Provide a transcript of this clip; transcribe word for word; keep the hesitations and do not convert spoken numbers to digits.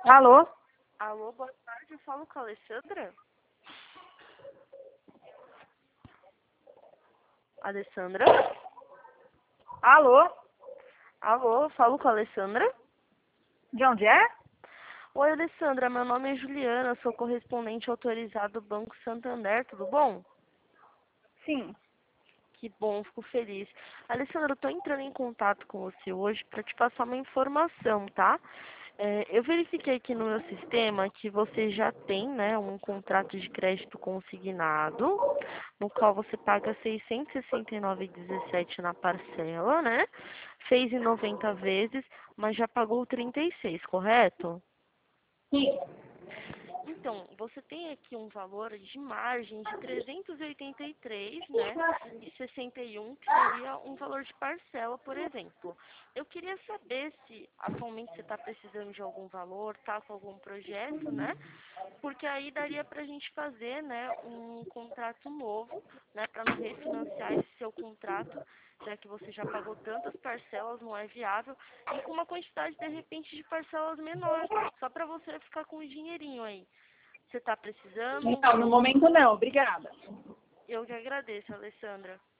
Alô? Alô, boa tarde, eu falo com a Alessandra? Alessandra? Alô? Alô, eu falo com a Alessandra? De onde é? Oi, Alessandra, meu nome é Juliana, sou correspondente autorizado do Banco Santander, tudo bom? Sim. Que bom, fico feliz. Alessandra, eu tô entrando em contato com você hoje para te passar uma informação, tá? É, eu verifiquei aqui no meu sistema que você já tem, né, um contrato de crédito consignado, no qual você paga seiscentos e sessenta e nove reais e dezessete centavos na parcela, né? Fez em noventa vezes, mas já pagou trinta e seis, correto? Sim. Então, você tem aqui um valor de margem de trezentos e oitenta e três, né, e sessenta e um, que seria um valor de parcela, por exemplo. Eu queria saber se atualmente você está precisando de algum valor, está com algum projeto, né, porque aí daria para a gente fazer, né, um contrato novo, né, para não refinanciar esse seu contrato, já que você já pagou tantas parcelas, não é viável, e com uma quantidade, de repente, de parcelas menor, só para você ficar com um dinheirinho aí. Você está precisando? Não, no momento não, obrigada. Eu que agradeço, Alessandra.